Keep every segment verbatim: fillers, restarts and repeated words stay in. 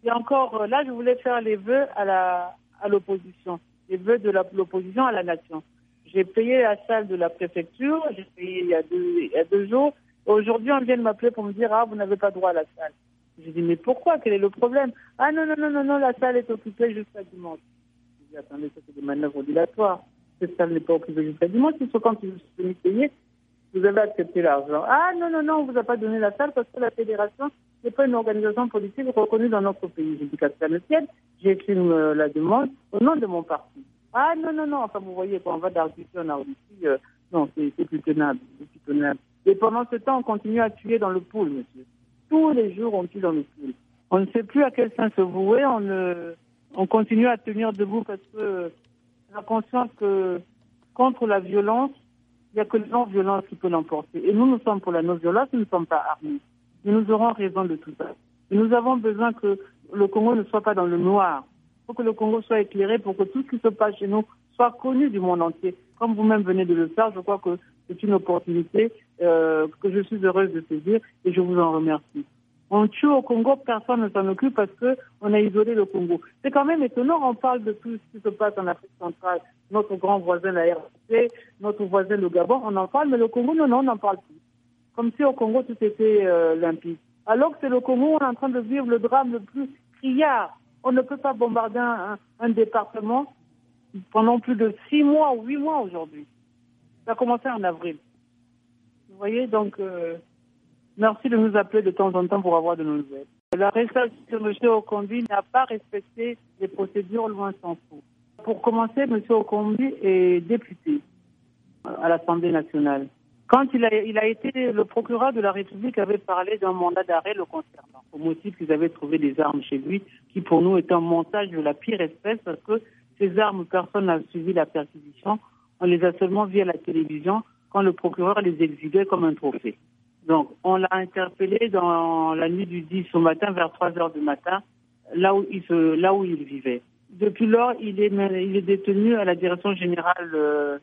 Et encore, là, je voulais faire les vœux à la à l'opposition, les vœux de la, l'opposition à la nation. J'ai payé la salle de la préfecture, j'ai payé il y a deux, il y a deux jours. Aujourd'hui, on vient de m'appeler pour me dire « Ah, vous n'avez pas droit à la salle ». J'ai dit « Mais pourquoi? Quel est le problème ?»« Ah non, non, non, non, non, la salle est occupée jusqu'à dimanche. » J'ai dit « Attendez, ça c'est des manœuvres dilatoires. Cette salle n'est pas occupée jusqu'à dimanche. Il faut quand vous venez payer, vous avez accepté l'argent. Ah non, non, non, on ne vous a pas donné la salle parce que la fédération n'est pas une organisation politique reconnue dans notre pays. » J'ai dit qu'à ça me tienne. J'ai écrit euh, la demande au nom de mon parti. Ah non, non, non, enfin vous voyez, quand on va d'arbitre en arbitre, euh, non, c'est, c'est plus tenable, c'est plus tenable. Et pendant ce temps, on continue à tuer dans le pool, monsieur. Tous les jours, on tue dans le pool. On ne sait plus à quel sein se vouer, on, euh, on continue à tenir debout parce que euh, on a conscience que contre la violence, il n'y a que la non-violence qui peut l'emporter. Et nous, nous sommes pour la non-violence, nous ne sommes pas armés. Mais nous aurons raison de tout ça. Et nous avons besoin que le Congo ne soit pas dans le noir. Il faut que le Congo soit éclairé pour que tout ce qui se passe chez nous soit connu du monde entier. Comme vous-même venez de le faire, je crois que c'est une opportunité euh, que je suis heureuse de saisir et je vous en remercie. On tue au Congo, personne ne s'en occupe parce que on a isolé le Congo. C'est quand même étonnant, on parle de tout ce qui se passe en Afrique centrale. Notre grand voisin, la R D C, notre voisin, le Gabon, on en parle, mais le Congo, non, non, on n'en parle plus. Comme si au Congo, tout était euh, limpide. Alors que c'est le Congo, on est en train de vivre le drame le plus criard. On ne peut pas bombarder un, un département pendant plus de six mois ou huit mois aujourd'hui. Ça a commencé en avril. Vous voyez, donc, euh, merci de nous appeler de temps en temps pour avoir de nos nouvelles. L'arrestation de M. Okombi n'a pas respecté les procédures, loin s'en faut. Pour commencer, M. Okombi est député à l'Assemblée nationale. Quand il a, il a été, le procureur de la République avait parlé d'un mandat d'arrêt le concernant, au motif qu'ils avaient trouvé des armes chez lui, qui pour nous est un montage de la pire espèce, parce que ces armes, personne n'a suivi la perquisition, on les a seulement vues à la télévision, quand le procureur les exhibait comme un trophée. Donc, on l'a interpellé dans la nuit du dix au matin, vers trois heures du matin, là où il se, là où il vivait. Depuis lors, il est, il est détenu à la direction générale euh,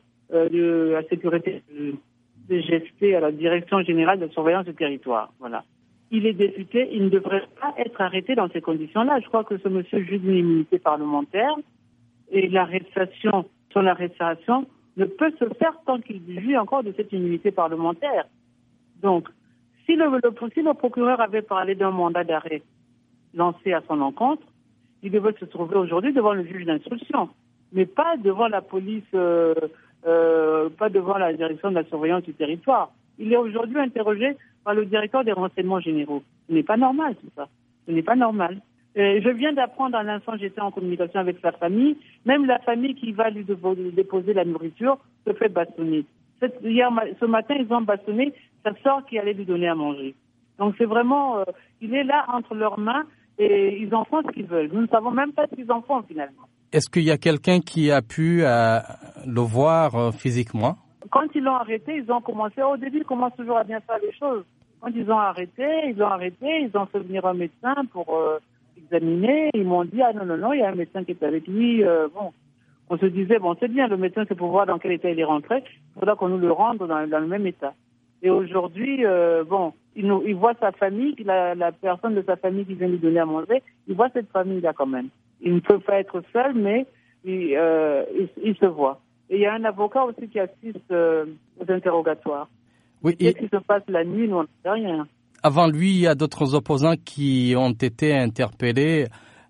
de la sécurité de, de G S T, à la direction générale de surveillance du territoire. Voilà. Il est député, il ne devrait pas être arrêté dans ces conditions-là. Je crois que ce monsieur joue d'une immunité parlementaire et l'arrestation, son arrestation ne peut se faire tant qu'il jouit encore de cette immunité parlementaire. Donc, si le, le, si le procureur avait parlé d'un mandat d'arrêt lancé à son encontre, il devait se trouver aujourd'hui devant le juge d'instruction, mais pas devant la police, euh, euh, pas devant la direction de la surveillance du territoire. Il est aujourd'hui interrogé par le directeur des renseignements généraux. Ce n'est pas normal tout ça. Ce n'est pas normal. Et je viens d'apprendre à l'instant, j'étais en communication avec sa famille, même la famille qui va lui déposer la nourriture se fait bastonner. Cette, hier, ce matin, ils ont bastonné sa sœur qui allait lui donner à manger. Donc c'est vraiment, euh, il est là entre leurs mains et ils en font ce qu'ils veulent. Nous ne savons même pas ce qu'ils en font finalement. Est-ce qu'il y a quelqu'un qui a pu euh, le voir euh, physiquement? Quand ils l'ont arrêté, ils ont commencé, au début, ils commencent toujours à bien faire les choses. Quand ils ont arrêté, ils l'ont arrêté, ils ont fait venir un médecin pour euh, examiner. Ils m'ont dit, ah non, non, non, il y a un médecin qui est avec lui. Euh, bon, on se disait, bon, c'est bien, le médecin, c'est pour voir dans quel état il est rentré. Il faudra qu'on nous le rende dans, dans le même état. Et aujourd'hui, euh, bon, il, nous, il voit sa famille, la, la personne de sa famille qui vient lui donner à manger, il voit cette famille-là quand même. Il ne peut pas être seul, mais il, euh, il, il se voit. Et il y a un avocat aussi qui assiste euh, aux interrogatoires. Oui, et... Qu'est-ce qui se passe la nuit, nous, on ne sait rien. Avant lui, il y a d'autres opposants qui ont été interpellés,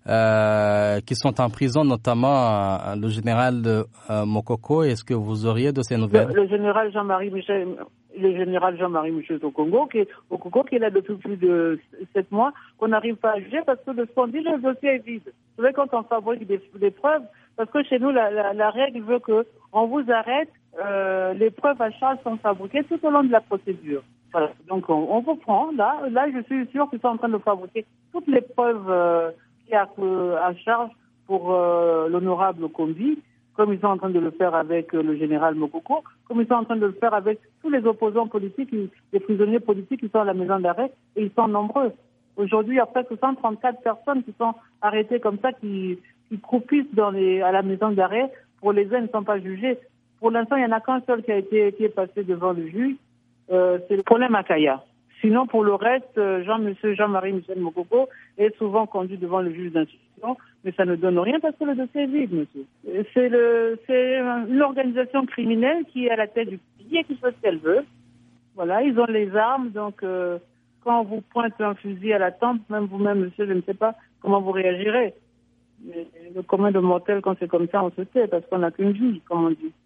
euh, qui sont en prison, notamment euh, le général euh, Mokoko. Est-ce que vous auriez de ces nouvelles? Le, le général Jean-Marie Michel, le général Jean-Marie Michel au Congo, qui est, au Congo, qui est là depuis plus de sept mois, qu'on n'arrive pas à juger parce que le spondy, le dossier est vide. Vous savez, quand on fabrique des, des preuves, parce que chez nous, la, la, la règle veut que on vous arrête, euh, les preuves à charge sont fabriquées tout au long de la procédure. Voilà. Donc, on, on vous prend, là, là, je suis sûr qu'ils sont en train de fabriquer toutes les preuves euh, qui a euh, à charge pour euh, l'honorable Okombi, comme ils sont en train de le faire avec euh, le général Mokoko, comme ils sont en train de le faire avec tous les opposants politiques, les prisonniers politiques qui sont à la maison d'arrêt, et ils sont nombreux. Aujourd'hui, il y a presque cent trente-quatre personnes qui sont arrêtées comme ça, qui, qui croupissent dans les, à la maison d'arrêt. Pour les uns, ils ne sont pas jugés. Pour l'instant, il n'y en a qu'un seul qui a été qui est passé devant le juge. Euh, c'est le problème à Kaya. Sinon, pour le reste, Jean, monsieur Jean-Marie Michel Mokoko est souvent conduit devant le juge d'instruction, mais ça ne donne rien parce que le dossier est vide, monsieur. C'est le, c'est l'organisation criminelle qui est à la tête du pays et qui fait ce qu'elle veut. Voilà, ils ont les armes, donc euh, quand on vous pointe un fusil à la tempe, même vous-même, monsieur, je ne sais pas comment vous réagirez. Mais le commun de mortel, quand c'est comme ça, on se tait parce qu'on n'a qu'une vie, comme on dit.